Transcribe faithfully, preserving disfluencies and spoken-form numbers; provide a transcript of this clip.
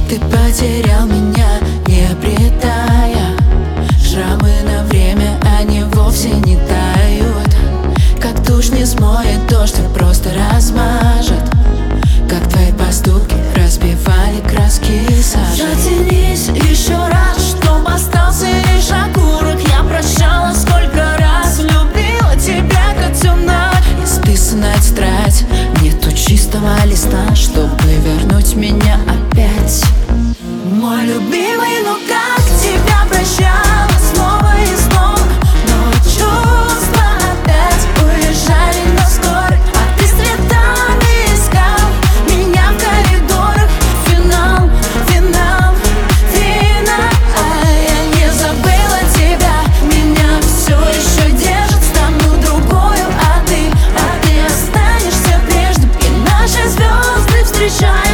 Ты потерял меня, не обретая. Шрамы на время, они вовсе не тают. Как душ не смоет дождь, а просто размажет. Как твои поступки разбивали краски сажи. Затянись еще раз, чтоб остался лишь окурок. Я прощала сколько раз, любила тебя, котенок. Исписанная тетрадь, нету чистого листа, чтобы вернуть меня опять. Мой любимый, ну как тебя прощала снова и снова, но чувства опять уезжали на скорой. А ты цветами искал меня в коридорах. Финал, финал, финал. А я не забыла тебя, меня все еще держит. Стану другою, а ты, а ты останешься прежним. И наши звезды встречают.